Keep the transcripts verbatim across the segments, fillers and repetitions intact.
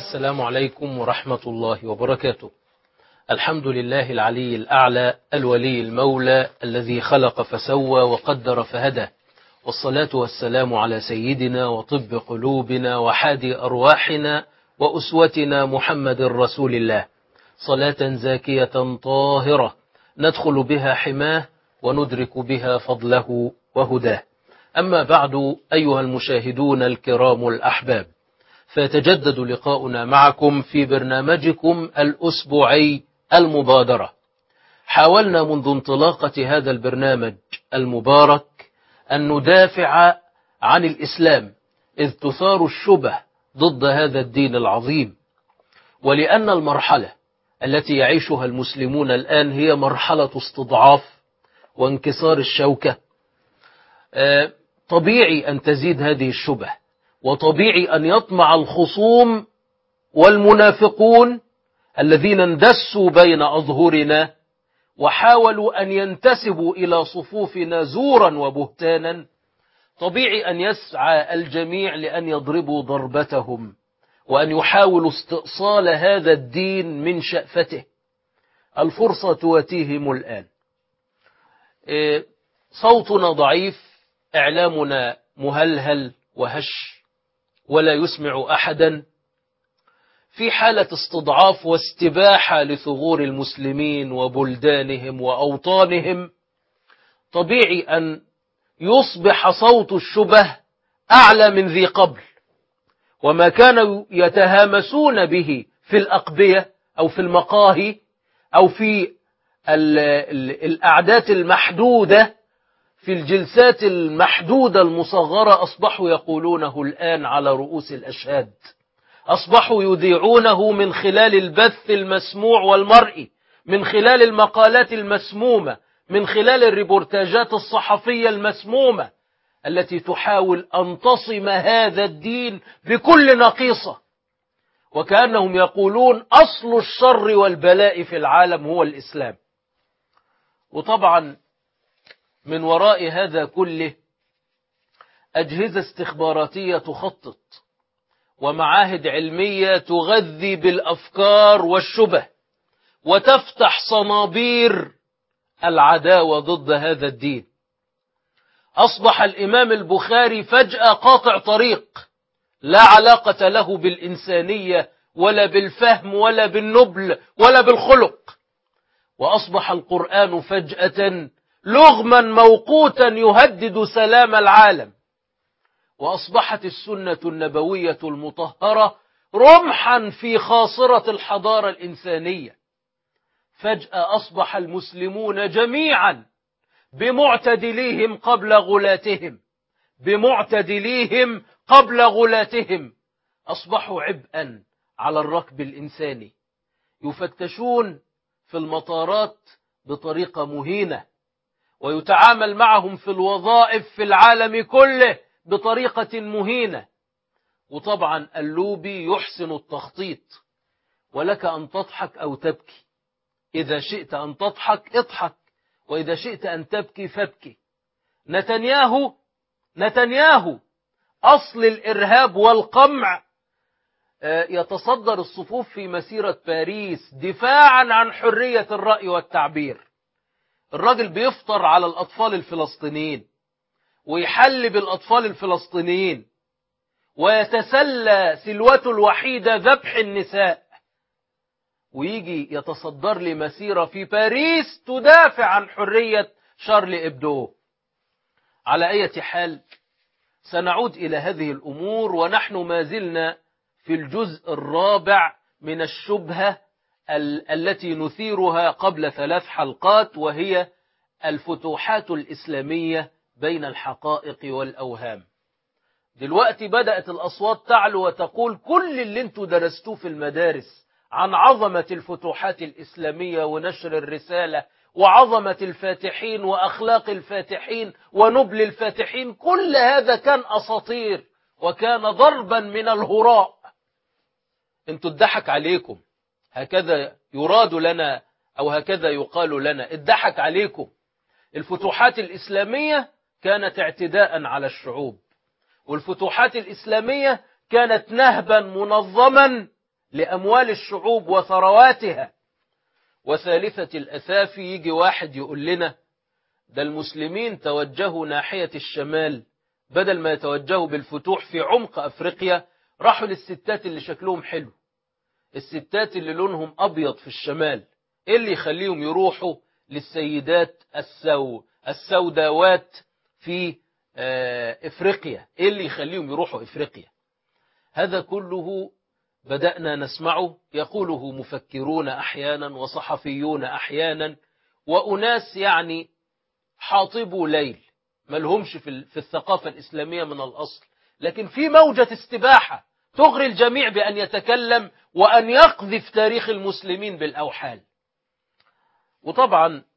السلام عليكم ورحمة الله وبركاته. الحمد لله العلي الأعلى الولي المولى الذي خلق فسوى وقدر فهدى، والصلاة والسلام على سيدنا وطب قلوبنا وحادي أرواحنا وأسوتنا محمد رسول الله، صلاة زاكية طاهرة ندخل بها حماه وندرك بها فضله وهداه. أما بعد، أيها المشاهدون الكرام الأحباب، فيتجدد لقاؤنا معكم في برنامجكم الأسبوعي المبادرة. حاولنا منذ انطلاقة هذا البرنامج المبارك أن ندافع عن الإسلام، إذ تثار الشبه ضد هذا الدين العظيم، ولأن المرحلة التي يعيشها المسلمون الآن هي مرحلة استضعاف وانكسار الشوكة. طبيعي أن تزيد هذه الشبه، وطبيعي أن يطمع الخصوم والمنافقون الذين اندسوا بين أظهرنا وحاولوا أن ينتسبوا إلى صفوفنا زورا وبهتانا. طبيعي أن يسعى الجميع لأن يضربوا ضربتهم وأن يحاولوا استئصال هذا الدين من شأفته. الفرصة تواتيهم الآن. صوتنا ضعيف، إعلامنا مهلهل وهش ولا يسمع أحدا، في حالة استضعاف واستباحة لثغور المسلمين وبلدانهم وأوطانهم. طبيعي أن يصبح صوت الشبه أعلى من ذي قبل، وما كانوا يتهامسون به في الأقبية أو في المقاهي أو في الأعداد المحدودة في الجلسات المحدودة المصغرة أصبحوا يقولونه الآن على رؤوس الأشهاد، أصبحوا يذيعونه من خلال البث المسموع والمرئي، من خلال المقالات المسمومة، من خلال الريبورتاجات الصحفية المسمومة التي تحاول أن تصم هذا الدين بكل نقيصة، وكأنهم يقولون أصل الشر والبلاء في العالم هو الإسلام. وطبعا من وراء هذا كله أجهزة استخباراتية تخطط، ومعاهد علمية تغذي بالأفكار والشبه وتفتح صنابير العداوة ضد هذا الدين. أصبح الإمام البخاري فجأة قاطع طريق، لا علاقة له بالإنسانية ولا بالفهم ولا بالنبل ولا بالخلق، وأصبح القرآن فجأة لغما موقوتا يهدد سلام العالم، وأصبحت السنة النبوية المطهرة رمحا في خاصرة الحضارة الإنسانية. فجأة أصبح المسلمون جميعا بمعتدليهم قبل غلاتهم بمعتدليهم قبل غلاتهم أصبحوا عبئا على الركب الإنساني، يفتشون في المطارات بطريقة مهينة، ويتعامل معهم في الوظائف في العالم كله بطريقة مهينة. وطبعا اللوبي يحسن التخطيط، ولك أن تضحك أو تبكي، إذا شئت أن تضحك اضحك، وإذا شئت أن تبكي فابكي. نتنياهو نتنياهو أصل الإرهاب والقمع يتصدر الصفوف في مسيرة باريس دفاعا عن حرية الرأي والتعبير. الراجل بيفطر على الأطفال الفلسطينيين ويحل بالأطفال الفلسطينيين ويتسلى سلوته الوحيدة ذبح النساء، ويجي يتصدر لمسيرة في باريس تدافع عن حرية شارل إبدو. على أي حال، سنعود إلى هذه الأمور ونحن ما زلنا في الجزء الرابع من الشبهة ال- التي نثيرها قبل ثلاث حلقات، وهي الفتوحات الإسلامية بين الحقائق والأوهام. دلوقتي بدأت الأصوات تعلو وتقول كل اللي انتوا درستوه في المدارس عن عظمة الفتوحات الإسلامية ونشر الرسالة وعظمة الفاتحين وأخلاق الفاتحين ونبل الفاتحين، كل هذا كان أساطير وكان ضربا من الهراء. انتوا اتضحك عليكم، هكذا يراد لنا أو هكذا يقال لنا، اتضحك عليكم. الفتوحات الإسلامية كانت اعتداء على الشعوب، والفتوحات الإسلامية كانت نهبا منظما لأموال الشعوب وثرواتها. وثالثة الأثافي يجي واحد يقول لنا ده المسلمين توجهوا ناحية الشمال، بدل ما يتوجهوا بالفتوح في عمق أفريقيا راحوا للستات اللي شكلهم حلو، الستات اللي لونهم أبيض في الشمال. إيه اللي يخليهم يروحوا للسيدات السو السوداوات في إفريقيا؟ إيه اللي يخليهم يروحوا إفريقيا؟ هذا كله بدأنا نسمعه يقوله مفكرون أحيانا وصحفيون أحيانا وأناس يعني حاطبوا ليل ما لهمش في الثقافة الإسلامية من الأصل، لكن في موجة استباحة تغري الجميع بأن يتكلم وأن يقذف تاريخ المسلمين بالأوحال. وطبعا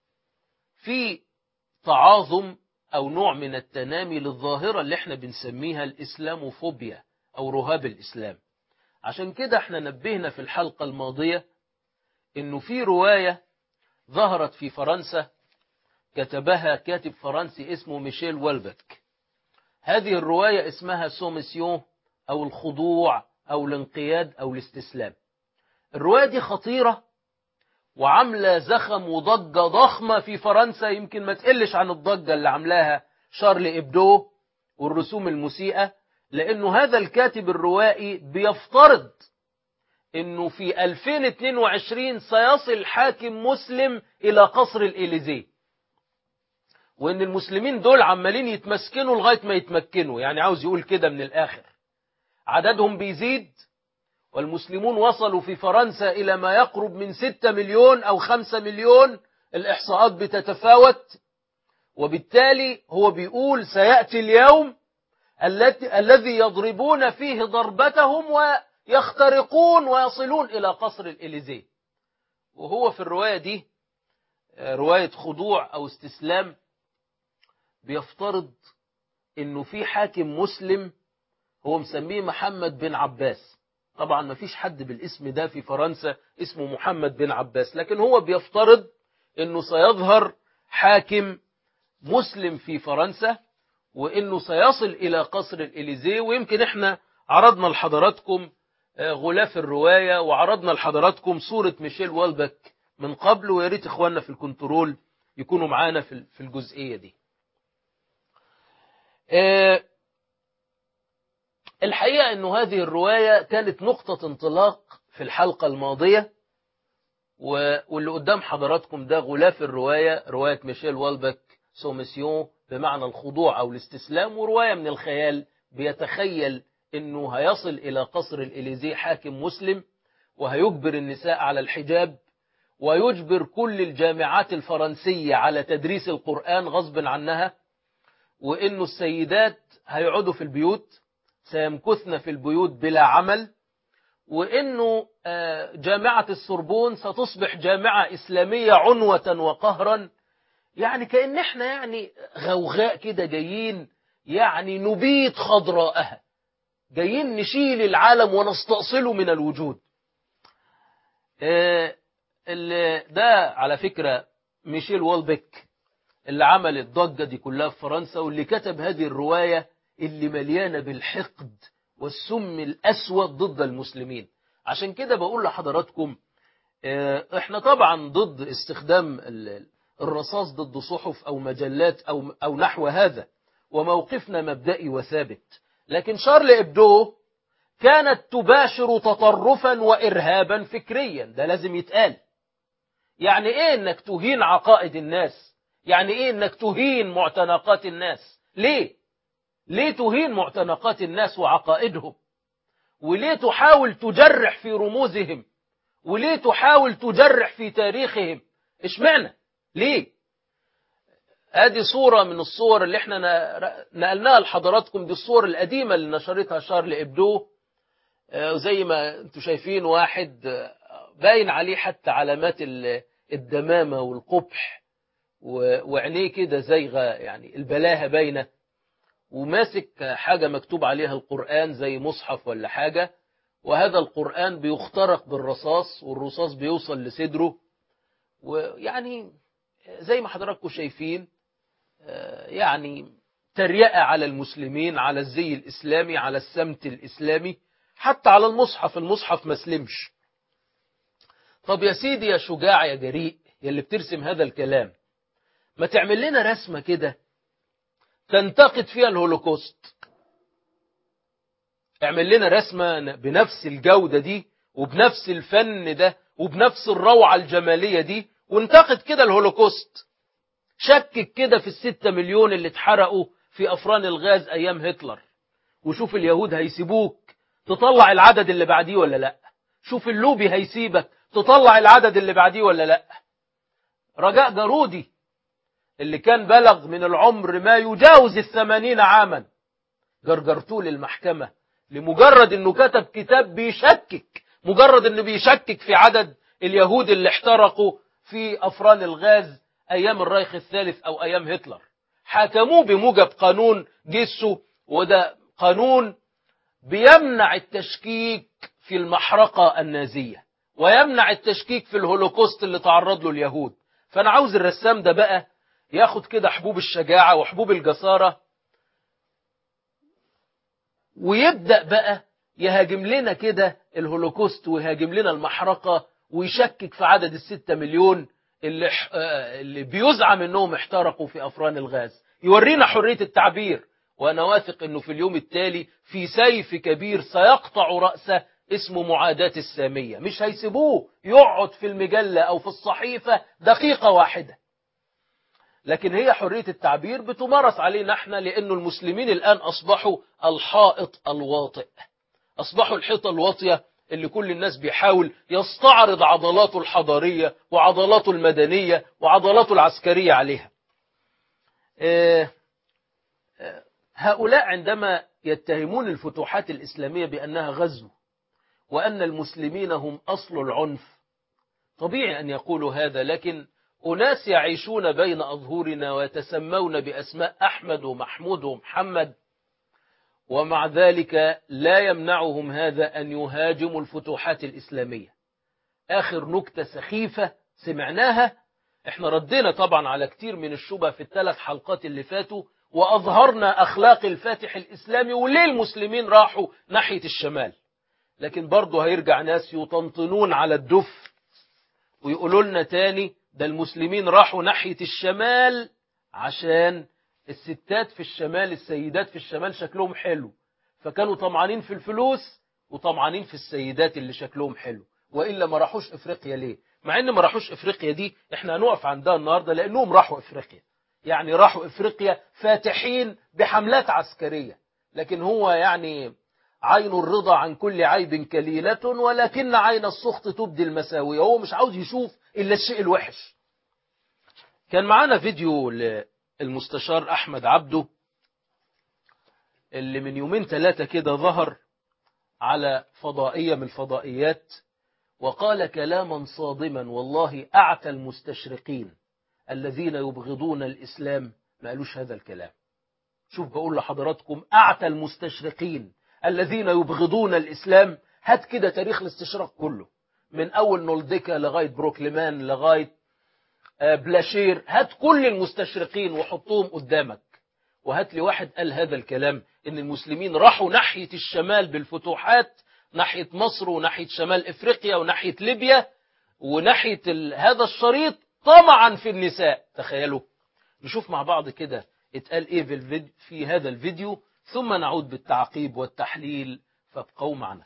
في تعاظم أو نوع من التنامي للظاهرة اللي احنا بنسميها الإسلاموفوبيا أو رهاب الإسلام. عشان كده احنا نبهنا في الحلقة الماضية انه في رواية ظهرت في فرنسا كتبها كاتب فرنسي اسمه ميشيل والبك. هذه الرواية اسمها سوميسيون أو الخضوع أو الانقياد أو الاستسلام. الرواية دي خطيرة وعاملة زخم وضجة ضخمة في فرنسا، يمكن ما تقلش عن الضجة اللي عملاها شارل إبدو والرسوم المسيئة، لأنه هذا الكاتب الروائي بيفترض أنه في ألفين واثنين وعشرين سيصل حاكم مسلم إلى قصر الإليزيه، وأن المسلمين دول عمالين يتمسكنوا لغاية ما يتمكنوا. يعني عاوز يقول كده من الآخر عددهم بيزيد، والمسلمون وصلوا في فرنسا إلى ما يقرب من ستة مليون أو خمسة مليون، الإحصاءات بتتفاوت. وبالتالي هو بيقول سيأتي اليوم الذي يضربون فيه ضربتهم ويخترقون ويصلون إلى قصر الإليزيه. وهو في الرواية دي رواية خضوع أو استسلام بيفترض إنه في حاكم مسلم هو مسميه محمد بن عباس. طبعا ما فيش حد بالاسم ده في فرنسا اسمه محمد بن عباس، لكن هو بيفترض إنه سيظهر حاكم مسلم في فرنسا وإنه سيصل إلى قصر الإليزيه. ويمكن إحنا عرضنا لحضراتكم غلاف الرواية وعرضنا لحضراتكم صورة ميشيل والبك من قبل، ويا ريت إخواننا في الكنترول يكونوا معانا في الجزئية دي. الحقيقة أنه هذه الرواية كانت نقطة انطلاق في الحلقة الماضية، واللي قدام حضراتكم ده غلاف الرواية، رواية ميشيل والبك سوميسيون بمعنى الخضوع أو الاستسلام، ورواية من الخيال بيتخيل أنه هيصل إلى قصر الإليزيه حاكم مسلم وهيجبر النساء على الحجاب ويجبر كل الجامعات الفرنسية على تدريس القرآن غصب عنها، وإنه السيدات هيقعدوا في البيوت، سيمكثن في البيوت بلا عمل، وإنه جامعة السوربون ستصبح جامعة إسلامية عنوة وقهرا. يعني كأن احنا يعني غوغاء كده جايين يعني نبيد خضراءها، جايين نشيل العالم ونستأصله من الوجود. ده على فكرة ميشيل والبك اللي عمل الضجة دي كلها في فرنسا، واللي كتب هذه الرواية اللي مليانة بالحقد والسم الأسود ضد المسلمين. عشان كده بقول لحضراتكم احنا طبعا ضد استخدام الرصاص ضد صحف أو مجلات أو, أو نحو هذا، وموقفنا مبدئي وثابت. لكن شارل إبدو كانت تباشر تطرفا وإرهابا فكريا، ده لازم يتقال. يعني إيه إنك تهين عقائد الناس؟ يعني إيه إنك تهين معتنقات الناس؟ ليه؟ ليه تهين معتنقات الناس وعقائدهم؟ وليه تحاول تجرح في رموزهم؟ وليه تحاول تجرح في تاريخهم؟ اشمعنى؟ ليه؟ هذه صورة من الصور اللي احنا نقلناها لحضراتكم، دي الصور القديمة اللي نشرتها شارل إبدو. زي ما انتم شايفين واحد باين عليه حتى علامات الدمامة والقبح، وعينيه كده زيغة يعني البلاهة باينة، وماسك حاجة مكتوب عليها القرآن زي مصحف ولا حاجة، وهذا القرآن بيخترق بالرصاص والرصاص بيوصل لصدره. ويعني زي ما حضراتكم شايفين يعني تريقة على المسلمين، على الزي الإسلامي، على السمت الإسلامي. حتى على المصحف، المصحف ما سلمش. طب يا سيدي يا شجاع يا جريء يا اللي بترسم هذا الكلام، ما تعمل لنا رسمة كده تنتقد فيها الهولوكوست. اعمل لنا رسمة بنفس الجودة دي وبنفس الفن ده وبنفس الروعة الجمالية دي، وانتقد كده الهولوكوست. شكك كده في الستة مليون اللي اتحرقوا في أفران الغاز أيام هتلر، وشوف اليهود هيسيبوك تطلع العدد اللي بعديه ولا لا. شوف اللوبي هيسيبك تطلع العدد اللي بعديه ولا لا. رجاء جارودي اللي كان بلغ من العمر ما يجاوز الثمانين عاما جرجرتوه للمحكمة لمجرد انه كتب كتاب بيشكك، مجرد انه بيشكك في عدد اليهود اللي احترقوا في أفران الغاز أيام الرايخ الثالث أو أيام هتلر. حكموه بموجب قانون جيسو، وده قانون بيمنع التشكيك في المحرقة النازية ويمنع التشكيك في الهولوكوست اللي تعرض له اليهود. فأنا عاوز الرسام ده بقى ياخد كده حبوب الشجاعة وحبوب الجسارة ويبدأ بقى يهاجم لنا كده الهولوكوست ويهاجم لنا المحرقة ويشكك في عدد الستة مليون اللي, اللي بيزعم انهم احترقوا في أفران الغاز. يورينا حرية التعبير، وأنا واثق أنه في اليوم التالي في سيف كبير سيقطع رأسه اسمه معاداة السامية. مش هيسيبوه يقعد في المجلة أو في الصحيفة دقيقة واحدة. لكن هي حرية التعبير بتمارس علينا احنا، لأنه المسلمين الآن أصبحوا الحائط الواطئ، أصبحوا الحيطة الواطية اللي كل الناس بيحاول يستعرض عضلاته الحضارية وعضلاته المدنية وعضلاته العسكرية عليها. اه هؤلاء عندما يتهمون الفتوحات الإسلامية بأنها غزو وأن المسلمين هم أصل العنف، طبيعي أن يقولوا هذا، لكن أناس يعيشون بين أظهرنا ويتسمون بأسماء أحمد ومحمود ومحمد، ومع ذلك لا يمنعهم هذا أن يهاجموا الفتوحات الإسلامية. آخر نكتة سخيفة سمعناها، احنا ردينا طبعا على كتير من الشبه في الثلاث حلقات اللي فاتوا، وأظهرنا أخلاق الفاتح الإسلامي وليه المسلمين راحوا ناحية الشمال. لكن برضه هيرجع ناس يطنطنون على الدف ويقولوا لنا تاني ده المسلمين راحوا ناحية الشمال عشان الستات في الشمال، السيدات في الشمال شكلهم حلو، فكانوا طمعانين في الفلوس وطمعانين في السيدات اللي شكلهم حلو، وإلا ما راحوش إفريقيا ليه؟ مع إن ما راحوش إفريقيا دي إحنا هنقف عندها النهاردة، لأنهم راحوا إفريقيا، يعني راحوا إفريقيا فاتحين بحملات عسكرية. لكن هو يعني عين الرضا عن كل عيب كليلة، ولكن عين السخط تبدي المساوية. هو مش عاوز يشوف إلا الشيء الوحش. كان معانا فيديو للمستشار أحمد عبده اللي من يومين ثلاثة كده ظهر على فضائية من الفضائيات وقال كلاما صادما والله أعتى المستشرقين الذين يبغضون الإسلام ما قالوش هذا الكلام. شوف بقول لحضراتكم، أعتى المستشرقين الذين يبغضون الإسلام. هات كده تاريخ الاستشراق كله من أول نولديكا لغاية بروكلمان لغاية بلاشير، هات كل المستشرقين وحطوهم قدامك، وهات لي واحد قال هذا الكلام إن المسلمين راحوا ناحية الشمال بالفتوحات، ناحية مصر وناحية شمال إفريقيا وناحية ليبيا وناحية هذا الشريط طمعا في النساء. تخيلوا. نشوف مع بعض كده اتقال ايه في, في هذا الفيديو، ثم نعود بالتعقيب والتحليل، فابقوا معنا.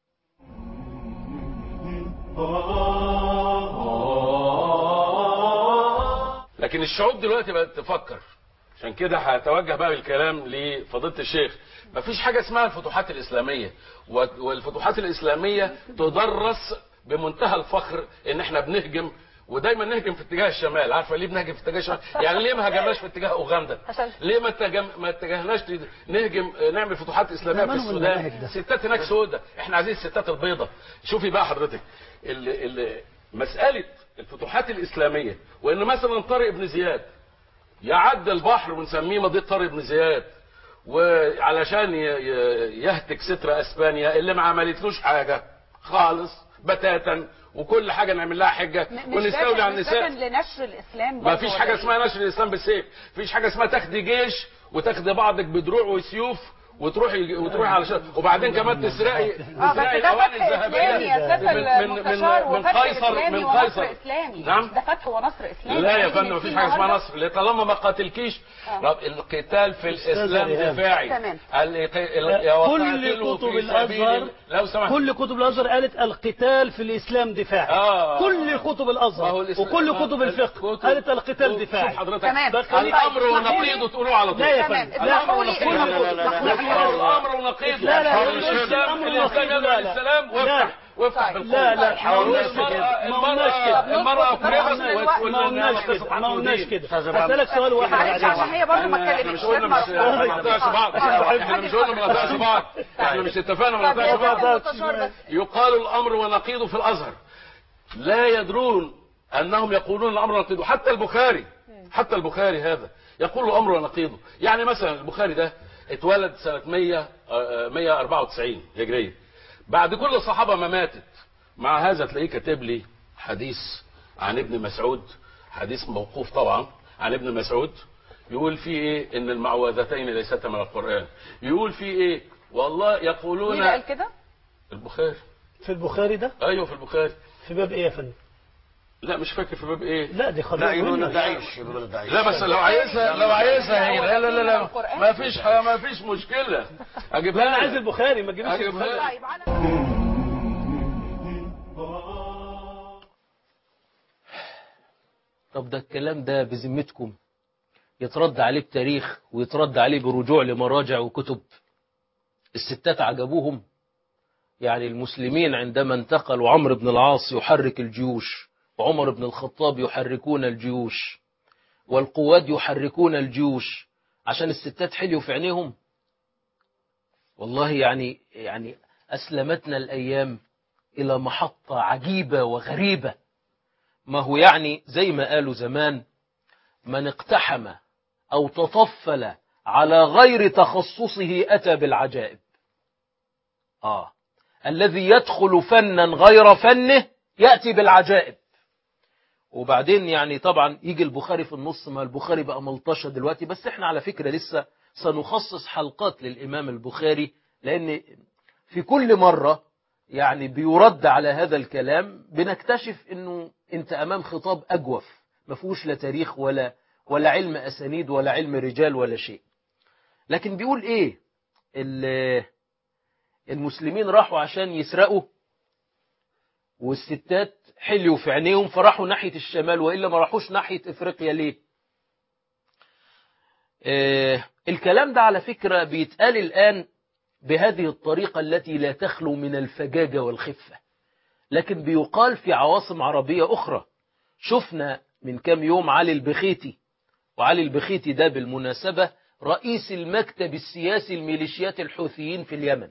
لكن الشعوب دلوقتي بقت تفكر، عشان كده هتوجه بقى بالكلام لفضيلة الشيخ. مفيش حاجة اسمها الفتوحات الإسلامية، والفتوحات الإسلامية تدرس بمنتهى الفخر ان احنا بنهجم، ودايما نهجم في اتجاه الشمال. عارفه ليه بنهجم في اتجاه الشمال؟ يعني ليه ما هاجمناش في اتجاه اوغندا؟ ليه ما تجم... ما اتجهناش نهجم نعمل فتوحات اسلاميه في السودان؟ ستات هناك سودة، احنا عايزين الستات البيضاء. شوفي بقى حضرتك ال... ال... مساله الفتوحات الاسلاميه، وان مثلا طارق بن زياد يعدي البحر ونسميه مضيق طارق بن زياد، وعلشان ي... يهتك ستر اسبانيا اللي ما عملتلوش حاجه خالص بتاتا، وكل حاجه نعمل لها حجه ونستولي على النساء. لنشر الاسلام ما فيش حاجه اسمها نشر الاسلام بالسيف، فيش حاجه اسمها تاخدي جيش وتاخدي بعضك بدروع وسيوف وتروحي وتروحي علشان وبعدين كمان تسرقي اه تسرقي بس ده الاواني فتح اسلامي الذهبيه يا سياده المستشار، من وفتح قيصر اسلامي من ونصر قيصر. اسلامي. نعم ده فتح ونصر اسلامي. لا يا يعني فندم في مفيش حاجه اسمها النهاردة- نصر طالما ما قاتلكيش. آه. القتال في الاسلام دفاعي. تمام. كل كتب الازهر لو سمحت كل كتب الازهر قالت القتال في الاسلام دفاعي. آه. كل كتب الازهر وكل كتب الفقه قالت القتال دفاعي. شوف حضرتك تمام. الامر ونقيضه تقولوه على طول. لا يا تمام. فندم. اسمحوا لي لا، لا، لا، لا، لا، لا. الامر ونقيضه. لا، لا، حول لا، الاسلام الأمر الانسان ونقيضه. يدعو لا، لا. للسلام لا. وافتح وافتح طيب. بالقوه. لا لا ما قلناش المرأة كده ما قلناش المرأة كده المرأة طب فرضت نص ما قلناش كده ما قلناش كده. هسألك سؤال واحد معلش عشان بعدين. هي برضه ما احنا اتكلمتش. مش قلنا مش ما نقطعش بعض. احنا مش قلنا ما نقطعش بعض. احنا مش اتفقنا ما طب يا نقطعش بعض. سيادة المستشار بس يقال الامر ونقيضه في الازهر لا يدرون انهم يقولون الامر ونقيضه. حتى البخاري حتى البخاري هذا يقول الامر ونقيضه. يعني مثلا البخاري ده اتولد سنه مية مية واربعة وتسعين هجريه. بعد كل الصحابه ما ماتت مع هذا تلاقيه كاتب لي حديث عن ابن مسعود، حديث موقوف طبعا عن ابن مسعود، يقول فيه ايه؟ ان المعوذتين ليستا من القران. يقول فيه ايه؟ والله يقولون. مين اللي قال كده؟ البخاري. في البخاري ده؟ ايوه في البخاري. في باب ايه يا فندم؟ لا مش فاكر في باب ايه. لا دي خلاص. لا يقولون داعش يقولون داعش. لا بس لو عايزها لو عايزها هي لا لا لا لا ما فيش ما فيش مشكله اجيبها. انا عايز البخاري ما تجيبش البخاري. طيب على طب ده الكلام ده بذمتكم يترد عليه بتاريخ ويترد عليه برجوع لمراجع وكتب؟ الستات عجبوهم؟ يعني المسلمين عندما انتقلوا عمرو بن العاص يحرك الجيوش وعمر بن الخطاب يحركون الجيوش والقواد يحركون الجيوش عشان الستات حليوا في عينيهم؟ والله يعني يعني أسلمتنا الأيام إلى محطة عجيبة وغريبة. ما هو يعني زي ما قالوا زمان: من اقتحم أو تطفل على غير تخصصه أتى بالعجائب. آه الذي يدخل فنا غير فنه يأتي بالعجائب. وبعدين يعني طبعا يجي البخاري في النص، ما البخاري بقى ملطشة دلوقتي، بس احنا على فكرة لسه سنخصص حلقات للإمام البخاري، لأن في كل مرة يعني بيرد على هذا الكلام بنكتشف انه انت امام خطاب اجوف ما فيهوش لا تاريخ ولا ولا علم اسانيد ولا علم رجال ولا شيء. لكن بيقول ايه؟ المسلمين راحوا عشان يسرقوا والستات حلوا في عينيهم فراحوا ناحية الشمال، وإلا ما راحوش ناحية إفريقيا ليه؟ آه الكلام ده على فكرة بيتقال الآن بهذه الطريقة التي لا تخلو من الفجاجة والخفة، لكن بيقال في عواصم عربية أخرى. شفنا من كام يوم علي البخيتي، وعلي البخيتي ده بالمناسبة رئيس المكتب السياسي الميليشيات الحوثيين في اليمن.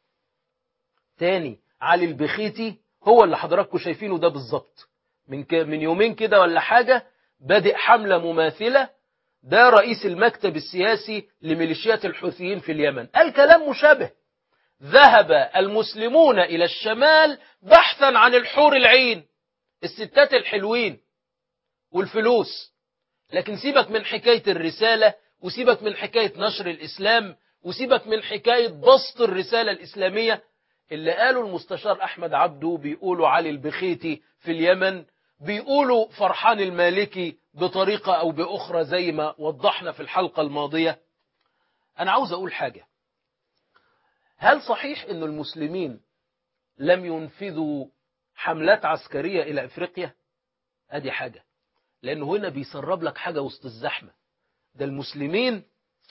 تاني علي البخيتي هو اللي حضراتكم شايفينه ده بالظبط، من من يومين كده ولا حاجة بدأ حملة مماثلة. ده رئيس المكتب السياسي لميليشيات الحوثيين في اليمن. الكلام مشابه: ذهب المسلمون إلى الشمال بحثا عن الحور العين، الستات الحلوين والفلوس. لكن سيبك من حكاية الرسالة، وسيبك من حكاية نشر الإسلام، وسيبك من حكاية بسط الرسالة الإسلامية. اللي قالوا المستشار أحمد عبده، بيقولوا علي البخيتي في اليمن، بيقولوا فرحان المالكي بطريقة أو بأخرى زي ما وضحنا في الحلقة الماضية. أنا عاوز أقول حاجة: هل صحيح أن المسلمين لم ينفذوا حملات عسكرية إلى إفريقيا؟ أدي حاجة، لأنه هنا بيسرب لك حاجة وسط الزحمة. ده المسلمين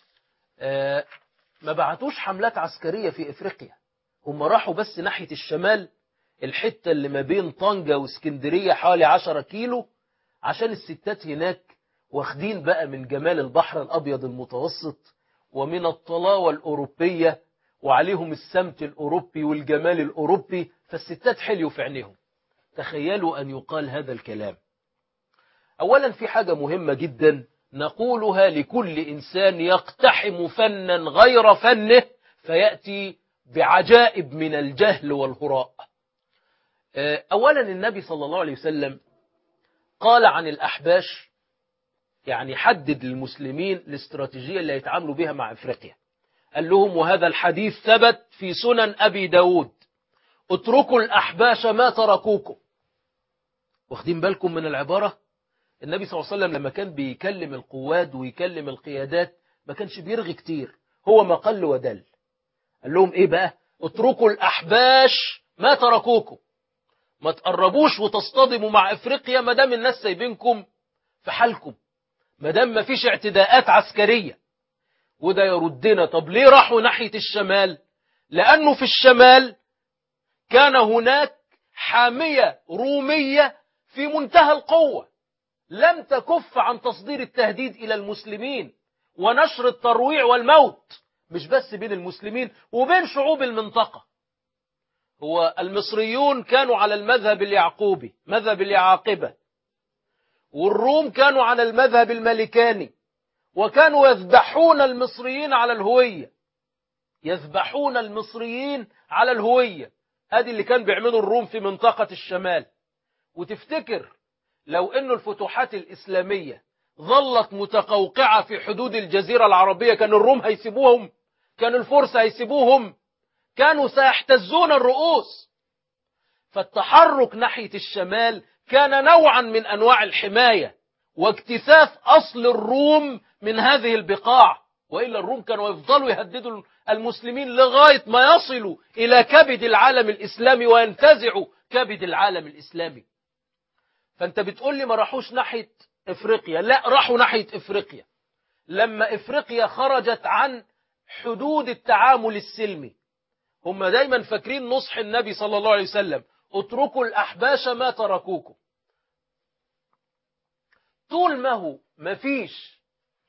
آه ما بعتوش حملات عسكرية في إفريقيا، هم راحوا بس ناحية الشمال، الحتة اللي ما بين طنجة واسكندرية حوالي عشرة كيلو، عشان الستات هناك واخدين بقى من جمال البحر الأبيض المتوسط ومن الطلاوة الأوروبية، وعليهم السمت الأوروبي والجمال الأوروبي، فالستات حليوا في عينيهم. تخيلوا أن يقال هذا الكلام. أولا في حاجة مهمة جدا نقولها لكل إنسان يقتحم فنا غير فنه فيأتي بعجائب من الجهل والهراء. أولا النبي صلى الله عليه وسلم قال عن الأحباش، يعني حدد للمسلمين الاستراتيجية اللي يتعاملوا بها مع إفريقيا. قال لهم وهذا الحديث ثبت في سنن أبي داود: اتركوا الأحباش ما تركوكم. واخدين بالكم من العبارة؟ النبي صلى الله عليه وسلم لما كان بيكلم القواد ويكلم القيادات ما كانش بيرغي كتير، هو ما قل ودل. قال لهم ايه بقى؟ اتركوا الأحباش ما تركوكم، ما تقربوش وتصطدموا مع افريقيا ما دام الناس سايبينكم في حالكم، ما دام ما فيش اعتداءات عسكرية. وده يردنا، طب ليه راحوا ناحية الشمال؟ لأنه في الشمال كان هناك حامية رومية في منتهى القوة لم تكف عن تصدير التهديد إلى المسلمين ونشر الترويع والموت، مش بس بين المسلمين وبين شعوب المنطقة. هو المصريون كانوا على المذهب اليعقوبي، مذهب اليعاقبة، والروم كانوا على المذهب الملكاني، وكانوا يذبحون المصريين على الهوية، يذبحون المصريين على الهوية. هذه اللي كان بيعملوا الروم في منطقة الشمال. وتفتكر لو أن الفتوحات الإسلامية ظلت متقوقعة في حدود الجزيرة العربية كان الروم هيسيبوهم؟ كان الفرس هيسيبوهم؟ كانوا سيحتزون الرؤوس. فالتحرك ناحية الشمال كان نوعا من أنواع الحماية واكتساف أصل الروم من هذه البقاع، وإلا الروم كانوا يفضلوا يهددوا المسلمين لغاية ما يصلوا إلى كبد العالم الإسلامي وينتزعوا كبد العالم الإسلامي. فأنت بتقول لي ما راحوش ناحية إفريقيا، لا، راحوا ناحية إفريقيا لما إفريقيا خرجت عن حدود التعامل السلمي. هم دايما فاكرين نصح النبي صلى الله عليه وسلم: اتركوا الأحباش ما تركوكم. طول ما هو مفيش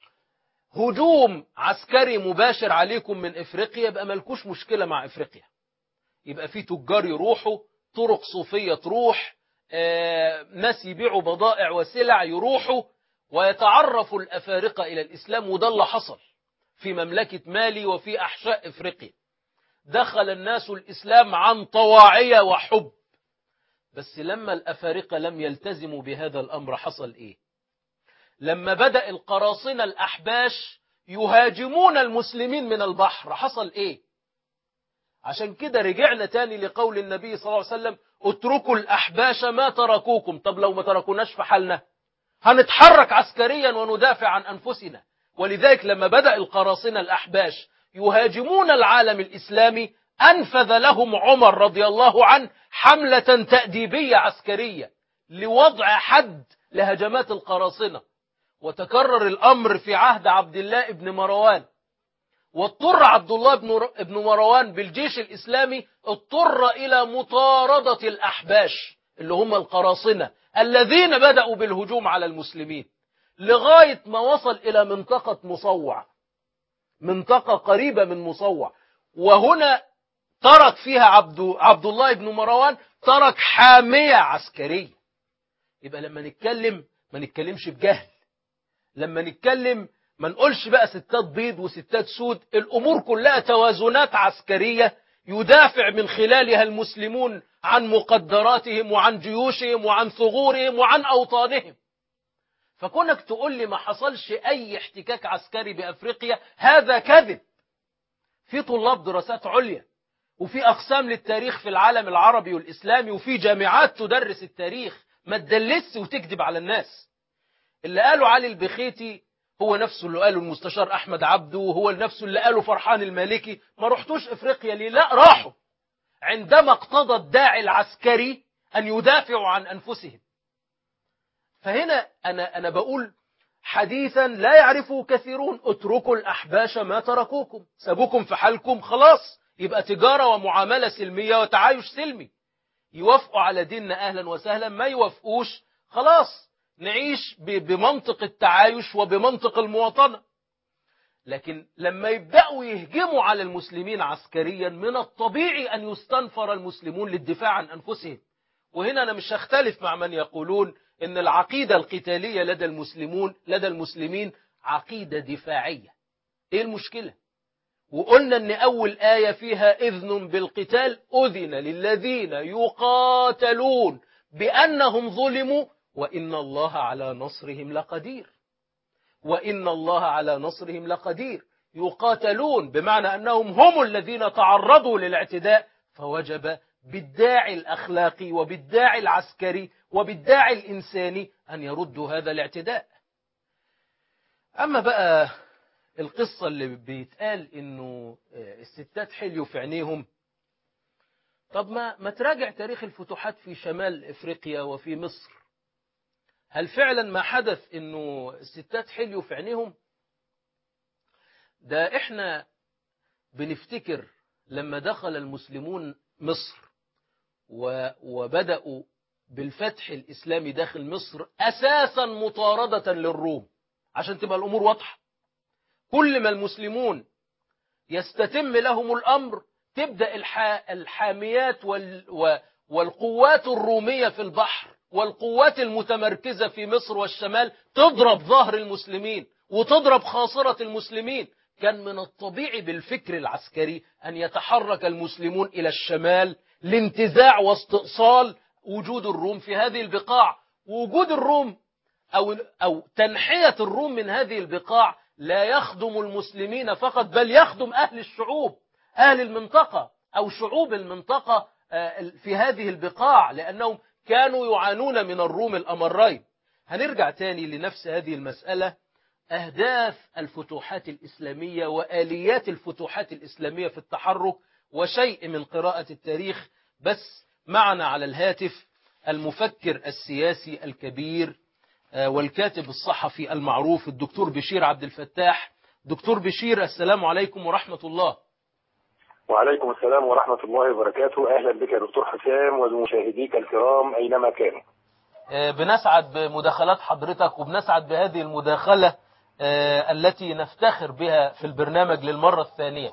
هجوم عسكري مباشر عليكم من إفريقيا يبقى ملكوش مشكلة مع إفريقيا، يبقى في تجار يروحوا، طرق صوفية تروح، آه، ناس يبيعوا بضائع وسلع يروحوا، ويتعرف الأفارقة إلى الإسلام. وده اللي حصل في مملكة مالي وفي أحشاء إفريقيا. دخل الناس الإسلام عن طواعية وحب. بس لما الأفارقة لم يلتزموا بهذا الأمر حصل إيه؟ لما بدأ القراصنة الأحباش يهاجمون المسلمين من البحر حصل إيه؟ عشان كده رجعنا تاني لقول النبي صلى الله عليه وسلم: اتركوا الأحباش ما تركوكم. طب لو ما تركوناش في حالنا هنتحرك عسكريا وندافع عن أنفسنا. ولذلك لما بدأ القراصنة الأحباش يهاجمون العالم الإسلامي أنفذ لهم عمر رضي الله عنه حملة تأديبية عسكرية لوضع حد لهجمات القراصنة. وتكرر الأمر في عهد عبد الله بن مروان، واضطر عبد الله بن مروان بالجيش الإسلامي اضطر إلى مطاردة الأحباش اللي هم القراصنة الذين بدأوا بالهجوم على المسلمين لغاية ما وصل إلى منطقة مصوع، منطقة قريبة من مصوع. وهنا ترك فيها عبد, عبد الله بن مروان ترك حامية عسكرية. يبقى لما نتكلم ما نتكلمش بجهل، لما نتكلم ما نقولش بقى ستات بيض وستات سود. الأمور كلها توازنات عسكرية يدافع من خلالها المسلمون عن مقدراتهم وعن جيوشهم وعن ثغورهم وعن أوطانهم. فكونك تقول لي ما حصلش أي احتكاك عسكري بأفريقيا هذا كذب. في طلاب دراسات عليا وفي أقسام للتاريخ في العالم العربي والإسلامي وفي جامعات تدرس التاريخ، ما تدلس وتكذب على الناس. اللي قاله علي البخيتي هو نفسه اللي قاله المستشار أحمد عبده، وهو نفسه اللي قاله فرحان المالكي. ما رحتوش إفريقيا ليه؟ لا، راحوا عندما اقتضى الداعي العسكري أن يدافعوا عن أنفسهم. فهنا أنا, أنا بقول حديثا لا يعرفه كثيرون: اتركوا الأحباش ما تركوكم. سابوكم في حالكم خلاص، يبقى تجارة ومعاملة سلمية وتعايش سلمي. يوافقوا على ديننا أهلا وسهلا، ما يوافقوش خلاص نعيش بمنطق التعايش وبمنطق المواطنة. لكن لما يبدأوا يهجموا على المسلمين عسكريا من الطبيعي أن يستنفر المسلمون للدفاع عن أنفسهم. وهنا أنا مش هختلف مع من يقولون إن العقيدة القتالية لدى المسلمون لدى المسلمين عقيدة دفاعية. إيه المشكلة؟ وقلنا إن أول آية فيها إذن بالقتال: أذن للذين يقاتلون بأنهم ظلموا وإن الله على نصرهم لقدير. وإن الله على نصرهم لقدير. يقاتلون، بمعنى أنهم هم الذين تعرضوا للاعتداء، فوجب بالداعي الأخلاقي وبالداعي العسكري وبالداعي الإنساني أن يردوا هذا الاعتداء. أما بقى القصة اللي بيتقال إنه الستات حليوا في عينيهم، طب ما ما تراجع تاريخ الفتوحات في شمال إفريقيا وفي مصر، هل فعلا ما حدث إنه الستات حليوا في عينيهم؟ ده إحنا بنفتكر لما دخل المسلمون مصر وبدأوا بالفتح الإسلامي داخل مصر أساسا مطاردة للروم، عشان تبقى الأمور واضحة. كل ما المسلمون يستتم لهم الأمر تبدأ الحاميات والقوات الرومية في البحر والقوات المتمركزة في مصر والشمال تضرب ظهر المسلمين وتضرب خاصرة المسلمين. كان من الطبيعي بالفكر العسكري أن يتحرك المسلمون إلى الشمال لانتزاع واستئصال وجود الروم في هذه البقاع. ووجود الروم أو, أو تنحية الروم من هذه البقاع لا يخدم المسلمين فقط، بل يخدم أهل الشعوب، أهل المنطقة أو شعوب المنطقة في هذه البقاع، لأنهم كانوا يعانون من الروم الأمرين. هنرجع تاني لنفس هذه المسألة، أهداف الفتوحات الإسلامية وآليات الفتوحات الإسلامية في التحرك وشيء من قراءة التاريخ. بس معنا على الهاتف المفكر السياسي الكبير والكاتب الصحفي المعروف الدكتور بشير عبد الفتاح. دكتور بشير، السلام عليكم ورحمة الله. وعليكم السلام ورحمة الله وبركاته. أهلا بك يا دكتور حسام ومشاهديك الكرام أينما كانوا. بنسعد بمداخلات حضرتك وبنسعد بهذه المداخلة التي نفتخر بها في البرنامج للمرة الثانية.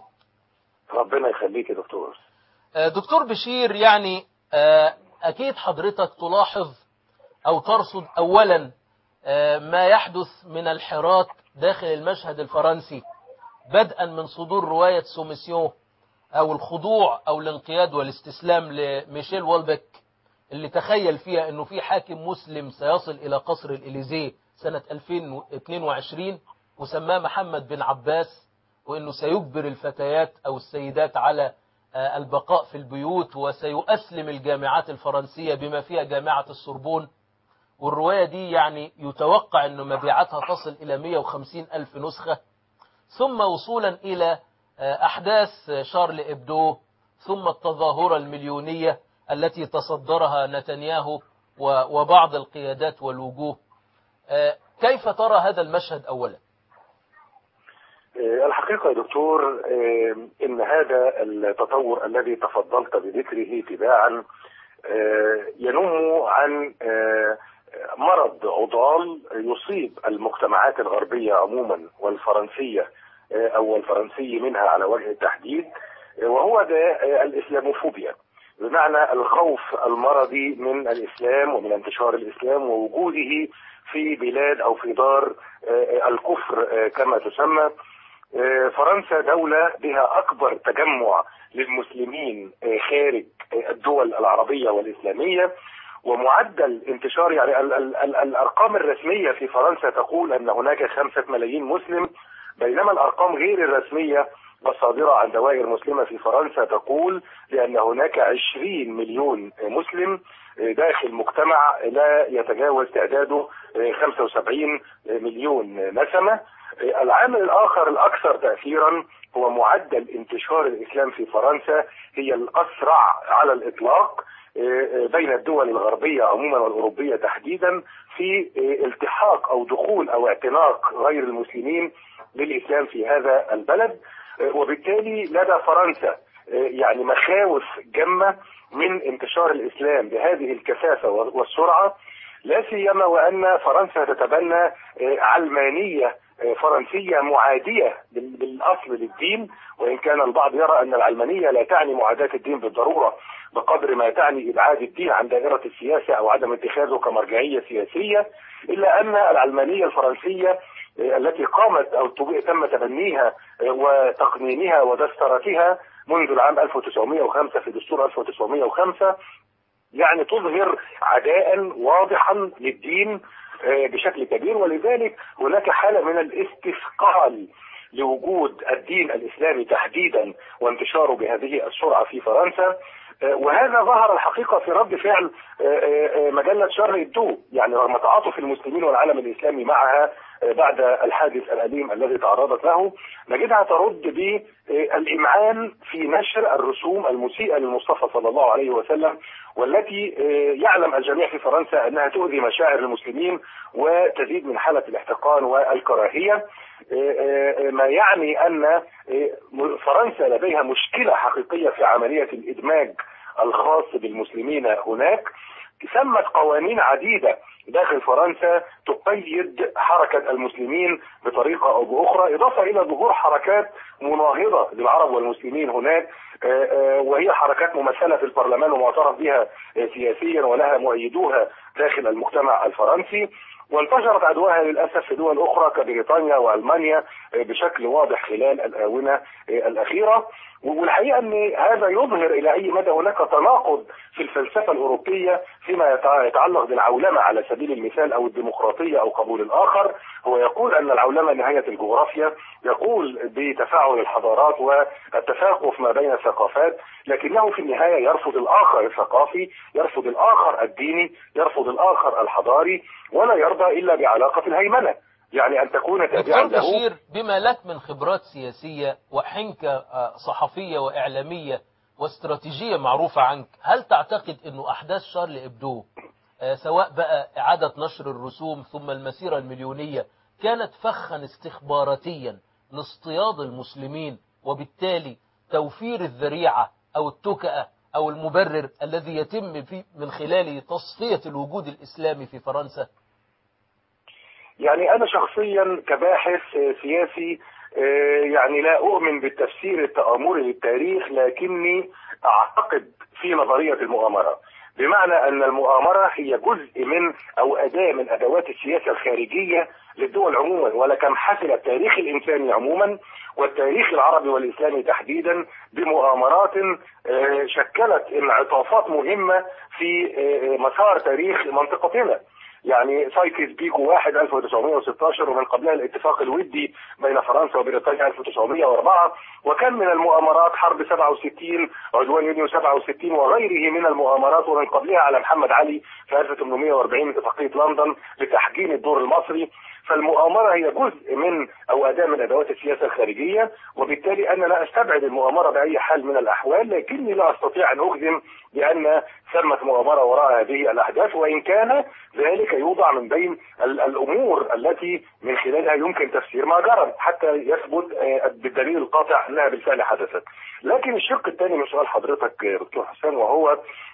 ربنا يخليك يا دكتور. دكتور بشير، يعني أكيد حضرتك تلاحظ أو ترصد أولا ما يحدث من الحراك داخل المشهد الفرنسي، بدءا من صدور رواية سوميسيون أو الخضوع أو الانقياد والاستسلام لميشيل وولبك، اللي تخيل فيها أنه في حاكم مسلم سيصل إلى قصر الإليزيه سنة ألفين واثنين وعشرين وسماه محمد بن عباس، وأنه سيجبر الفتيات أو السيدات على البقاء في البيوت وسيؤسلم الجامعات الفرنسية بما فيها جامعة السوربون. والرواية دي يعني يتوقع أن مبيعاتها تصل إلى مئة وخمسين ألف نسخة، ثم وصولا إلى أحداث شارل إبدو، ثم التظاهرة المليونية التي تصدرها نتنياهو وبعض القيادات والوجوه. كيف ترى هذا المشهد أولا؟ الحقيقة يا دكتور إن هذا التطور الذي تفضلت بذكره تباعا ينم عن مرض عضال يصيب المجتمعات الغربية عموما والفرنسية أو الفرنسي منها على وجه التحديد، وهو ده الإسلاموفوبيا، بمعنى الخوف المرضي من الإسلام ومن انتشار الإسلام ووجوده في بلاد أو في دار الكفر كما تسمى. فرنسا دولة بها أكبر تجمع للمسلمين خارج الدول العربية والإسلامية، ومعدل انتشار يعني ال ال ال الأرقام الرسمية في فرنسا تقول أن هناك خمسة ملايين مسلم، بينما الأرقام غير الرسمية الصادرة عن دوائر مسلمة في فرنسا تقول بأن هناك عشرين مليون مسلم داخل مجتمع لا يتجاوز تعداده خمسة وسبعين مليون نسمة. العامل الآخر الأكثر تأثيرا هو معدل انتشار الإسلام في فرنسا، هي الأسرع على الإطلاق بين الدول الغربية عموما والأوروبية تحديدا في التحاق أو دخول أو اعتناق غير المسلمين بالإسلام في هذا البلد، وبالتالي لدى فرنسا يعني مخاوف جمة من انتشار الإسلام بهذه الكثافة والسرعة، لا سيما وأن فرنسا تتبنى علمانية فرنسية معادية بالأصل للدين، وإن كان البعض يرى أن العلمانية لا تعني معاداة الدين بالضرورة بقدر ما تعني إبعاد الدين عن دائرة السياسة أو عدم اتخاذه كمرجعية سياسية، إلا أن العلمانية الفرنسية التي قامت أو تم تبنيها وتقنينها ودسترتها منذ العام ألف وتسعمئة وخمسة في دستور ألف وتسعمئة وخمسة يعني تظهر عداء واضحا للدين بشكل كبير، ولذلك هناك حالة من الاستثقال لوجود الدين الإسلامي تحديدا وانتشاره بهذه السرعة في فرنسا. وهذا ظهر الحقيقة في رد فعل مجلة شارلي إبدو، يعني رغم تعاطف المسلمين والعالم الإسلامي معها بعد الحادث الأليم الذي تعرضت له، نجدها ترد بالإمعان في نشر الرسوم المسيئة للمصطفى صلى الله عليه وسلم، والتي يعلم الجميع في فرنسا أنها تؤذي مشاعر المسلمين وتزيد من حالة الاحتقان والكراهية، ما يعني أن فرنسا لديها مشكلة حقيقية في عملية الإدماج الخاص بالمسلمين هناك. ثمت قوانين عديدة داخل فرنسا تقيد حركة المسلمين بطريقة أو بأخرى، إضافة إلى ظهور حركات مناهضة للعرب والمسلمين هناك، وهي حركات ممثلة في البرلمان ومعترف بها سياسيا ولها مؤيدوها داخل المجتمع الفرنسي. وانتشرت عدواها للأسف في دول أخرى كبريطانيا وألمانيا بشكل واضح خلال الآونة الأخيرة. والحقيقة أن هذا يظهر إلى أي مدى هناك تناقض في الفلسفة الأوروبية فيما يتعلق بالعولمة على سبيل المثال أو الديمقراطية أو قبول الآخر. هو يقول أن العولمة نهاية الجغرافيا، يقول بتفاعل الحضارات والتفاقف ما بين الثقافات، لكنه في النهاية يرفض الآخر الثقافي، يرفض الآخر الديني، يرفض الآخر الحضاري، ولا يرضى إلا بعلاقة الهيمنة، يعني أن تكون تابعا دكتور له. بشير، بما لك من خبرات سياسية وحنكة صحفية وإعلامية واستراتيجية معروفة عنك، هل تعتقد أنه أحداث شارلي إبدو سواء بقى إعادة نشر الرسوم ثم المسيرة المليونية كانت فخا استخباراتيا لاصطياد المسلمين، وبالتالي توفير الذريعة أو التكأة أو المبرر الذي يتم في من خلاله تصفية الوجود الإسلامي في فرنسا؟ يعني أنا شخصيا كباحث سياسي يعني لا أؤمن بالتفسير التآمري للتاريخ، لكني أعتقد في نظرية المؤامرة، بمعنى أن المؤامرة هي جزء من أو أداة من أدوات السياسة الخارجية للدول عموما، ولكم حفل التاريخ الإنساني عموما والتاريخ العربي والإسلامي تحديدا بمؤامرات شكلت انعطافات مهمة في مسار تاريخ منطقتنا. يعني سايكس بيكو واحد ألف وتسعمائة وستة عشر، ومن قبلها الاتفاق الودي بين فرنسا وبريطانيا ألف وتسعمائة وأربعة، وكان من المؤامرات حرب سبعة وستين، عدوان يونيو سبعة وستين وغيره من المؤامرات، ومن قبلها على محمد علي في ألف وثمانمائة وأربعين اتفاقية لندن لتحجيم الدور المصري. فالمؤامرة هي جزء من أو أداة من أدوات السياسة الخارجية، وبالتالي أنا لا أستبعد المؤامرة بأي حال من الأحوال، لكني لا أستطيع أن أجزم بأن ثمة مؤامرة وراء هذه الأحداث، وإن كان ذلك يوضع من بين الأمور التي من خلالها يمكن تفسير ما جرى حتى يثبت بالدليل القاطع أنها بالفعل حدثت. لكن الشق الثاني من سؤال حضرتك دكتور حسان، وهو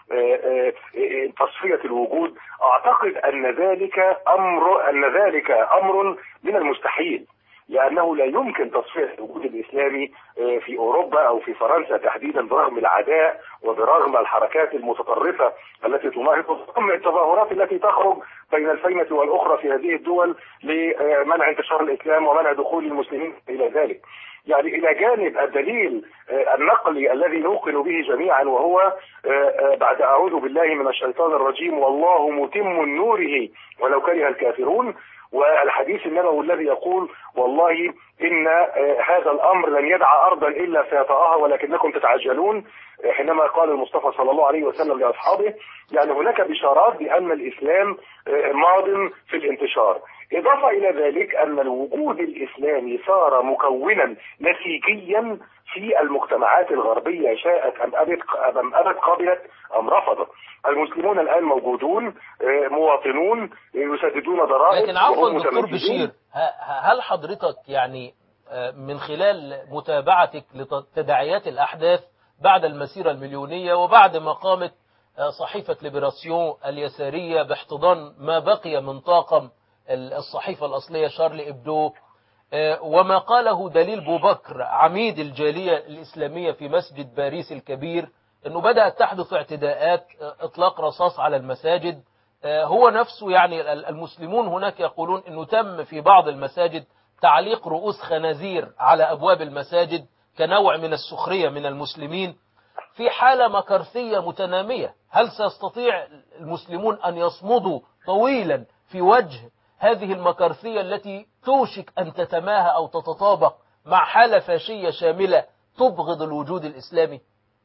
تصفية الوجود، أعتقد أن ذلك أمر أن ذلك أمر من المستحيل، لأنه لا يمكن تصفية الوجود الإسلامي في أوروبا أو في فرنسا تحديدا برغم العداء وبرغم الحركات المتطرفة التي تناهض، وبرغم التظاهرات التي تخرج بين الفينة والأخرى في هذه الدول لمنع انتشار الإسلام ومنع دخول المسلمين إلى ذلك. يعني إلى جانب الدليل النقلي الذي نوقن به جميعا، وهو بعد أعوذ بالله من الشيطان الرجيم والله متم نوره ولو كره الكافرون، والحديث النبوي الذي يقول والله إن هذا الأمر لن يدع أرضا إلا سيطأها ولكنكم تتعجلون، حينما قال المصطفى صلى الله عليه وسلم لأصحابه. يعني هناك بشارات بأن الإسلام ماض في الانتشار. إضافة إلى ذلك أن الوجود الإسلامي صار مكونا نسيجيا في المجتمعات الغربية، شاءت أم أبت أم أبت قبلت أم رفضت. المسلمون الآن موجودون، مواطنون، يسددون ضرائب. لكن عفوا دكتور بشير، هل حضرتك يعني من خلال متابعتك لتداعيات الأحداث بعد المسيرة المليونية وبعد ما قامت صحيفة ليبراسيون اليسارية باحتضان ما بقي من طاقم الصحيفة الأصلية شارلي إبدو، وما قاله دليل بوبكر عميد الجالية الإسلامية في مسجد باريس الكبير أنه بدأت تحدث اعتداءات، إطلاق رصاص على المساجد، هو نفسه يعني المسلمون هناك يقولون أنه تم في بعض المساجد تعليق رؤوس خنازير على أبواب المساجد كنوع من السخرية من المسلمين في حالة مكارثية متنامية. هل سيستطيع المسلمون أن يصمدوا طويلا في وجه هذه المكارثية التي توشك أن تتماهى أو تتطابق مع حالة فاشية شاملة تبغض الوجود الإسلامي؟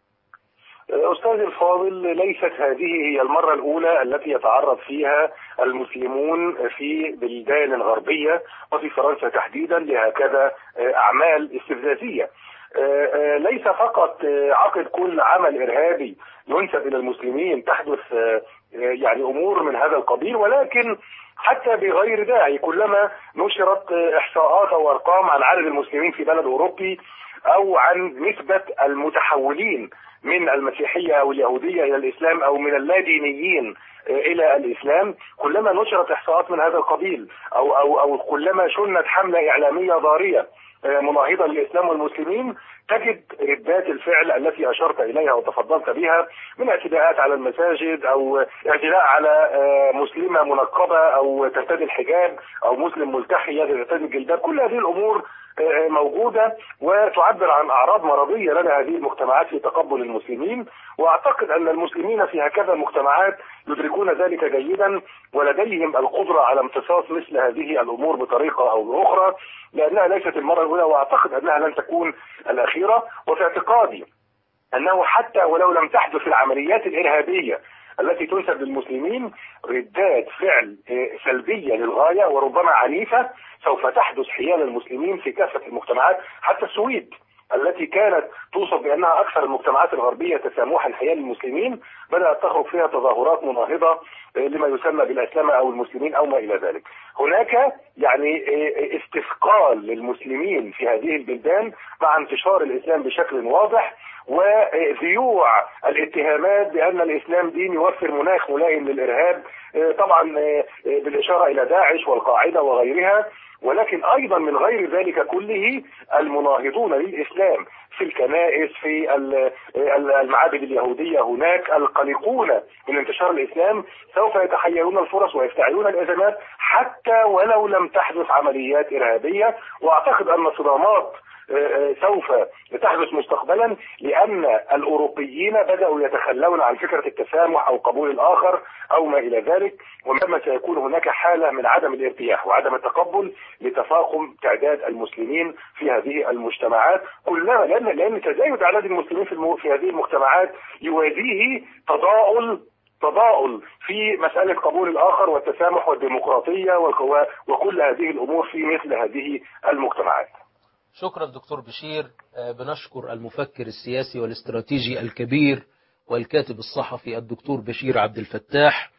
أستاذ الفاضل، ليست هذه هي المرة الأولى التي يتعرض فيها المسلمون في بلدان غربية وفي فرنسا تحديدا لهكذا أعمال استفزازية. ليس فقط عقد كل عمل إرهابي ينسب إلى المسلمين تحدث يعني أمور من هذا القبيل، ولكن حتى بغير داعي كلما نشرت إحصاءات أو أرقام عن عدد المسلمين في بلد أوروبي أو عن نسبة المتحولين من المسيحية أو اليهودية إلى الإسلام أو من اللادينيين إلى الإسلام، كلما نشرت إحصاءات من هذا القبيل أو أو أو كلما شنت حملة إعلامية ضارية مناهضة للإسلام والمسلمين، تجد ردات الفعل التي أشرت إليها وتفضلت بها من اعتداءات على المساجد أو اعتداء على مسلمة منقبة أو ترتدي الحجاب أو مسلم ملتحي يرتدي الجلباب. كل هذه الأمور موجودة وتعبر عن أعراض مرضية لدى هذه المجتمعات في تقبل المسلمين، وأعتقد أن المسلمين في هكذا المجتمعات يدركون ذلك جيدا ولديهم القدرة على امتصاص مثل هذه الأمور بطريقة أو بأخرى، لأنها ليست المرة الأولى وأعتقد أنها لن تكون الأخيرة. وفي اعتقادي أنه حتى ولو لم تحدث العمليات الإرهابية التي تنسب للمسلمين، ردات فعل سلبية للغاية وربما عنيفة سوف تحدث حيال المسلمين في كافة المجتمعات. حتى السويد التي كانت توصف بأنها أكثر المجتمعات الغربية تسامحا حيال المسلمين، بدأت تخرج فيها تظاهرات مناهضة لما يسمى بالأسلام أو المسلمين أو ما إلى ذلك. هناك يعني استثقال للمسلمين في هذه البلدان مع انتشار الإسلام بشكل واضح وذيوع الاتهامات بأن الإسلام دين يوفر مناخ ملائم للإرهاب، طبعا بالإشارة إلى داعش والقاعدة وغيرها. ولكن أيضا من غير ذلك كله المناهضون للإسلام في الكنائس في المعابد اليهودية هناك القلقون من انتشار الإسلام سوف يتحيرون الفرص ويفتعلون الأزمات حتى ولو لم تحدث عمليات إرهابية. وأعتقد أن الصدامات سوف تحدث مستقبلا، لأن الأوروبيين بدأوا يتخلون عن فكرة التسامح أو قبول الآخر أو ما إلى ذلك، ومما سيكون هناك حالة من عدم الارتياح وعدم التقبل لتفاقم تعداد المسلمين في هذه المجتمعات كلها، لأن لأن تزايد أعداد المسلمين في, المو... في هذه المجتمعات يوازيه تضاؤل تضاؤل في مسألة قبول الآخر والتسامح والديمقراطية والقوى وكل هذه الأمور في مثل هذه المجتمعات. شكرا دكتور بشير. بنشكر المفكر السياسي والاستراتيجي الكبير والكاتب الصحفي الدكتور بشير عبد الفتاح،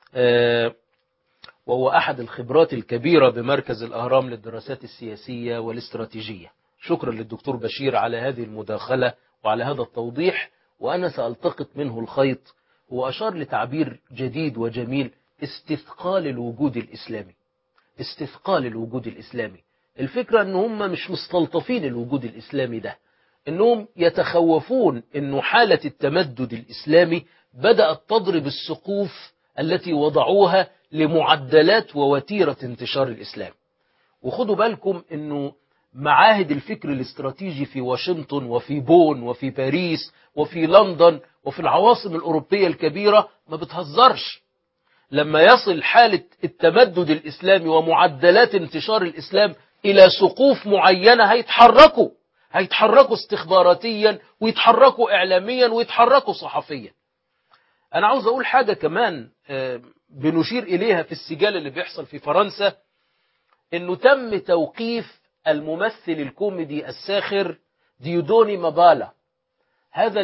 وهو أحد الخبرات الكبيرة بمركز الأهرام للدراسات السياسية والاستراتيجية. شكرا للدكتور بشير على هذه المداخلة وعلى هذا التوضيح، وأنا سألتقط منه الخيط. هو أشار لتعبير جديد وجميل: استثقال الوجود الإسلامي. استثقال الوجود الإسلامي. الفكرة أن هم مش مستلطفين الوجود الإسلامي ده، أنهم يتخوفون أنه حالة التمدد الإسلامي بدأت تضرب السقوف التي وضعوها لمعدلات ووتيرة انتشار الإسلام. وخدوا بالكم أنه معاهد الفكر الاستراتيجي في واشنطن وفي بون وفي باريس وفي لندن وفي العواصم الأوروبية الكبيرة ما بتهزرش. لما يصل حالة التمدد الإسلامي ومعدلات انتشار الإسلام إلى سقوف معينة هيتحركوا هيتحركوا استخباراتيا ويتحركوا إعلاميا ويتحركوا صحفيا. أنا عاوز أقول حاجة كمان بنشير إليها في السجال اللي بيحصل في فرنسا، إنه تم توقيف الممثل الكوميدي الساخر ديودوني مابالا. هذا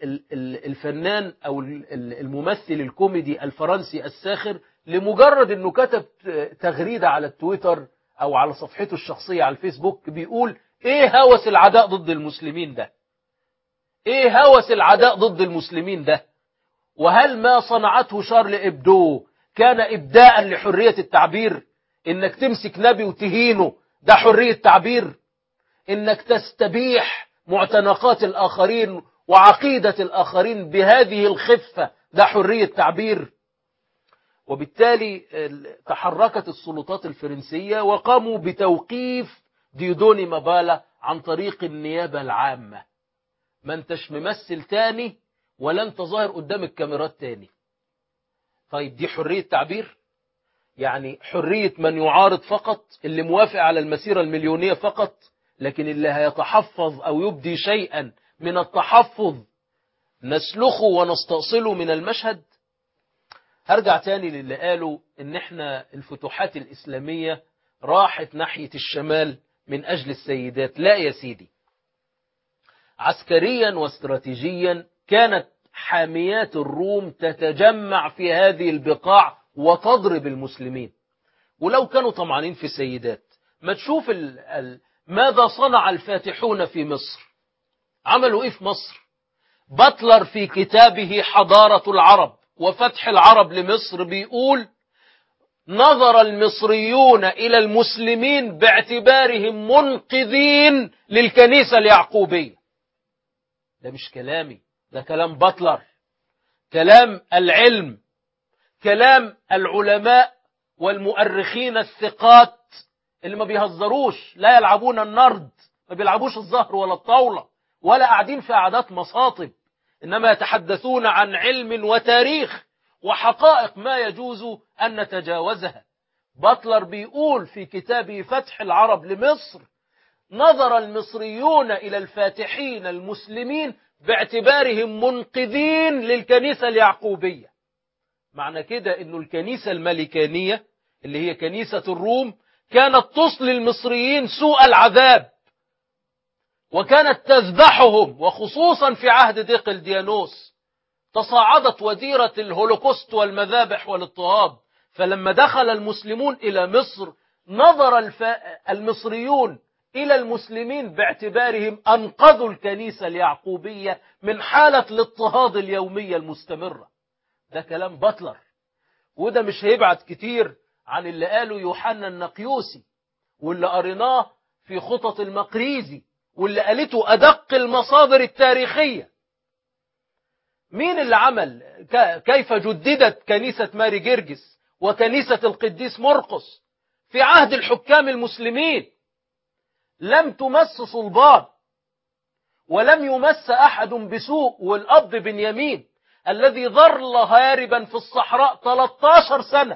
الفنان أو الممثل الكوميدي الفرنسي الساخر لمجرد أنه كتب تغريدة على التويتر أو على صفحته الشخصية على الفيسبوك بيقول: إيه هوس العداء ضد المسلمين ده؟ إيه هوس العداء ضد المسلمين ده؟ وهل ما صنعته شارل إبدو كان إبداء لحرية التعبير؟ إنك تمسك نبي وتهينه ده حرية تعبير؟ إنك تستبيح معتنقات الآخرين وعقيدة الآخرين بهذه الخفة ده حرية تعبير؟ وبالتالي تحركت السلطات الفرنسية وقاموا بتوقيف ديودوني مابالا عن طريق النيابة العامة. ما انتش ممثل تاني ولا انت ظاهر قدام الكاميرات تاني. طيب دي حرية تعبير؟ يعني حرية من يعارض فقط، اللي موافق على المسيرة المليونية فقط، لكن اللي هيتحفظ أو يبدي شيئا من التحفظ نسلخه ونستأصله من المشهد. هرجع تاني للي قالوا إن إحنا الفتوحات الإسلامية راحت ناحية الشمال من أجل السيدات. لا يا سيدي، عسكريا واستراتيجيا كانت حاميات الروم تتجمع في هذه البقاع وتضرب المسلمين، ولو كانوا طمعانين في السيدات ما تشوف ال ال ماذا صنع الفاتحون في مصر. عملوا إيه في مصر؟ باتلر في كتابه حضارة العرب وفتح العرب لمصر بيقول: نظر المصريون إلى المسلمين باعتبارهم منقذين للكنيسة اليعقوبية. ده مش كلامي، ده كلام باتلر، كلام العلم، كلام العلماء والمؤرخين الثقات اللي ما بيهزروش، لا يلعبون النرد، ما بيلعبوش الزهر ولا الطاولة ولا قاعدين في قعدات مصاطب، إنما يتحدثون عن علم وتاريخ وحقائق ما يجوز أن نتجاوزها. باتلر بيقول في كتابه فتح العرب لمصر: نظر المصريون إلى الفاتحين المسلمين باعتبارهم منقذين للكنيسة اليعقوبية. معنى كده إنه الكنيسة الملكانية اللي هي كنيسة الروم كانت تصلي المصريين سوء العذاب، وكانت تذبحهم، وخصوصا في عهد ديقلديانوس تصاعدت وديرة الهولوكوست والمذابح والاضطهاد. فلما دخل المسلمون إلى مصر نظر الف... المصريون إلى المسلمين باعتبارهم أنقذوا الكنيسة اليعقوبية من حالة الاضطهاد اليومية المستمرة. ده كلام باتلر، وده مش هيبعد كتير عن اللي قاله يوحنا النقيوسي واللي قريناه في خطط المقريزي واللي قالته أدق المصادر التاريخية. مين اللي عمل كيف جددت كنيسة ماري جرجس وكنيسة القديس مرقس في عهد الحكام المسلمين؟ لم تمس صلبان ولم يمس أحد بسوء. والأب بنيامين الذي ظل هاربا في الصحراء ثلاثة عشر سنة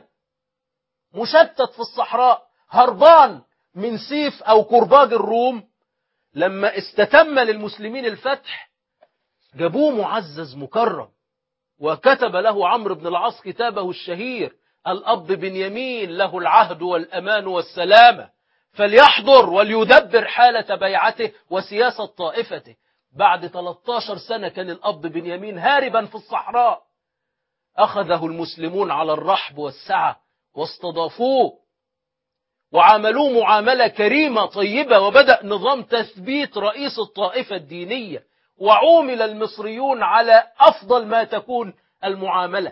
مشتت في الصحراء هربان من سيف أو كرباج الروم، لما استتم للمسلمين الفتح جابوه معزز مكرم، وكتب له عمرو بن العاص كتابه الشهير: الأب بنيامين له العهد والأمان والسلامة، فليحضر وليدبر حالة بيعته وسياسة طائفته. بعد ثلاثة عشر سنة كان الأب بنيامين هاربا في الصحراء، أخذه المسلمون على الرحب والسعة واستضافوه وعاملوه معاملة كريمة طيبة، وبدأ نظام تثبيت رئيس الطائفة الدينية، وعومل المصريون على أفضل ما تكون المعاملة.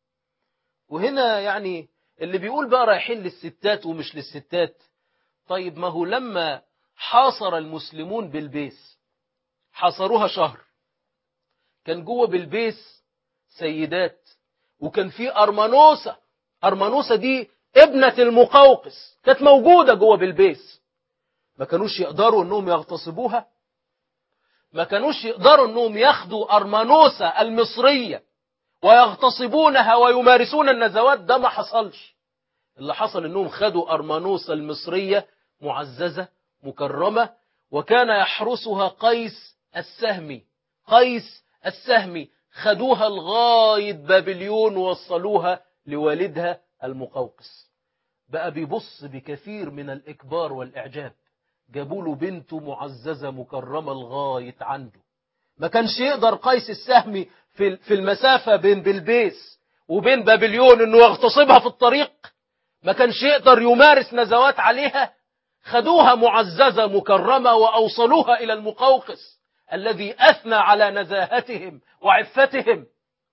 وهنا يعني اللي بيقول بقى رايحين للستات ومش للستات، طيب ما هو لما حاصر المسلمون بالبيس حاصروها شهر، كان جوه بالبيس سيدات، وكان في أرمنوسة. أرمنوسة دي ابنة المقوقس كانت موجودة جوه بالبيس. ما كانوش يقدروا انهم يغتصبوها؟ ما كانوش يقدروا انهم ياخدوا أرمنوسة المصرية ويغتصبونها ويمارسون النزوات؟ ده ما حصلش. اللي حصل انهم خدوا أرمنوسة المصرية معززة مكرمة، وكان يحرسها قيس السهمي. قيس السهمي خدوها لغاية بابليون ووصلوها لوالدها المقوقس. بقى بيبص بكثير من الإكبار والإعجاب، جابوا له بنته معززة مكرمة لغاية عنده. ما كانش يقدر قيس السهمي في في المسافة بين بلبيس وبين بابليون انه يغتصبها في الطريق، ما كانش يقدر يمارس نزوات عليها. خدوها معززة مكرمة وأوصلوها إلى المقوقس الذي أثنى على نزاهتهم وعفتهم.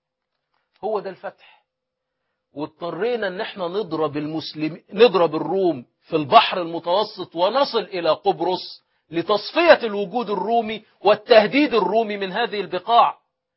هو ده الفتح. واضطرينا ان احنا نضرب المسلم نضرب الروم في البحر المتوسط ونصل إلى قبرص لتصفية الوجود الرومي والتهديد الرومي من هذه البقاع.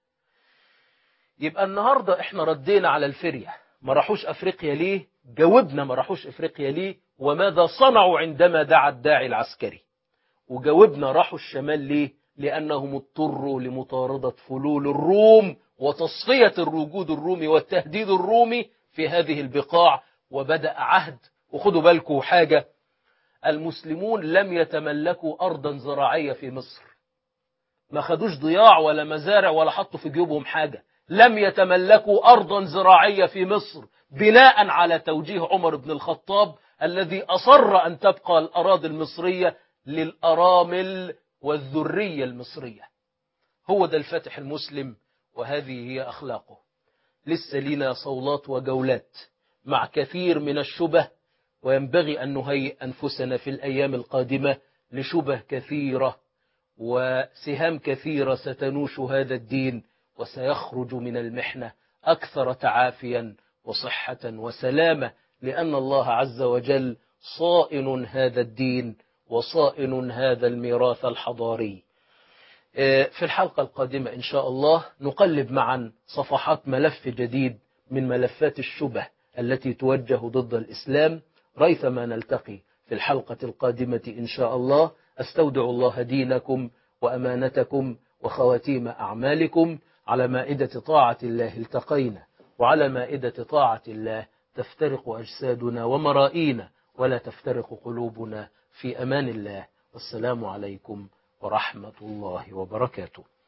يبقى النهاردة احنا ردينا على الفرية. ما راحوش أفريقيا ليه؟ جاوبنا ما راحوش أفريقيا ليه وماذا صنعوا عندما دعا الداعي العسكري. وجاوبنا راحوا الشمال ليه؟ لأنهم اضطروا لمطاردة فلول الروم وتصفية الوجود الرومي والتهديد الرومي في هذه البقاع. وبدأ عهد، وخدوا بالكم حاجة، المسلمون لم يتملكوا أرضا زراعية في مصر، ما خدوش ضياع ولا مزارع ولا حطوا في جيوبهم حاجة، لم يتملكوا أرضا زراعية في مصر بناء على توجيه عمر بن الخطاب الذي أصر أن تبقى الأراضي المصرية للأرامل والذرية المصرية. هو ده الفاتح المسلم، وهذه هي أخلاقه. لسه لنا صولات وجولات مع كثير من الشبه، وينبغي أن نهيئ أنفسنا في الأيام القادمة لشبه كثيرة وسهام كثيرة ستنوش هذا الدين، وسيخرج من المحنة أكثر تعافيا وصحة وسلامة، لأن الله عز وجل صائن هذا الدين وصائن هذا الميراث الحضاري. في الحلقة القادمة إن شاء الله نقلب معا صفحات ملف جديد من ملفات الشبه التي توجه ضد الإسلام. ريثما نلتقي في الحلقة القادمة إن شاء الله. أستودع الله دينكم وأمانتكم وخواتيم أعمالكم. على مائدة طاعة الله التقينا، وعلى مائدة طاعة الله تفترق أجسادنا ومرائينا، ولا تفترق قلوبنا. في أمان الله، والسلام عليكم ورحمة الله وبركاته.